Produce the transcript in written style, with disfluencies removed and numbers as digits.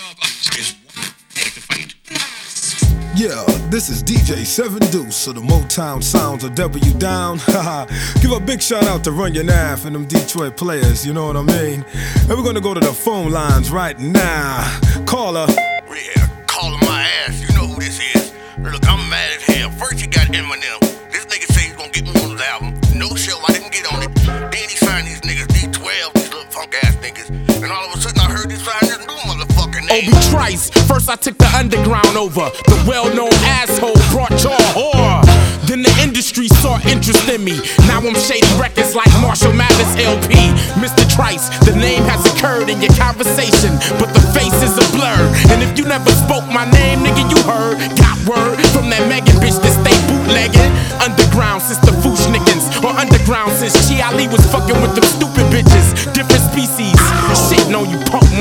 Yeah, this is DJ 7 Deuce, so the Motown sounds of W Down. Give a big shout out to Runyon Ave and them Detroit players, you know what I mean? And we're gonna go to the phone lines right now. Caller. Yeah, calling my ass, you know who this is. Look, I'm mad as hell. First he got Eminem. This nigga say he's gonna get me on his album. No show, I didn't get on it. Then he signed these niggas, D12, these little punk ass niggas. And all of a sudden I heard he signed this new motherfucker name. Obi Trice, first I took the underground over. The well-known asshole brought your whore. Then the industry saw interest in me. Now I'm shady records like Marshall Mathers LP. Mr. Trice, the name has occurred in your conversation, but the face is a blur. And if you never spoke my name, nigga, you heard. Got word from that Megan bitch that stay bootlegging. Underground since the Fushnickens, or underground since Chi Ali was fucking with them stupid bitches. Different species, shitting on you punk